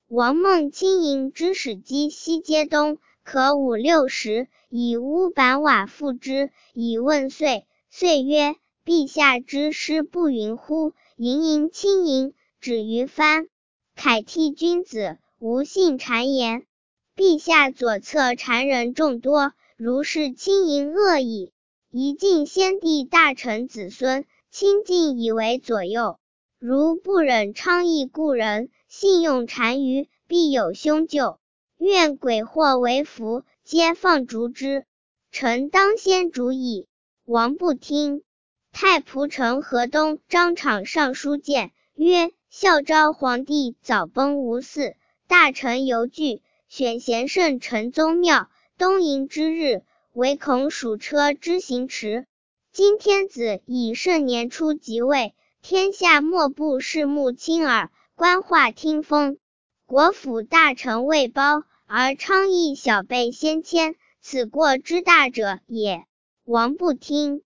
王孟亲迎之使击西街东，可5、6时，以屋板瓦覆之，以问岁。岁曰：陛下之师不云乎？盈盈轻盈，止于藩。凯替君子，无信谗言。陛下左侧谗人众多，如是轻盈恶矣。宜敬先帝大臣子孙，亲近以为左右。如不忍昌邑故人，信用谗谀，必有凶咎。愿鬼祸为福，皆放逐之。臣当先逐矣。王不听。太仆丞河东张敞上书谏，曰：孝昭皇帝早崩无嗣，大臣犹惧，选贤圣臣宗庙，东迎之日，唯恐属车之行迟。今天子以盛年初即位，天下莫不视目亲耳，观化听风。国府大臣未褒，而昌邑小辈先迁，此过之大者也。王不听。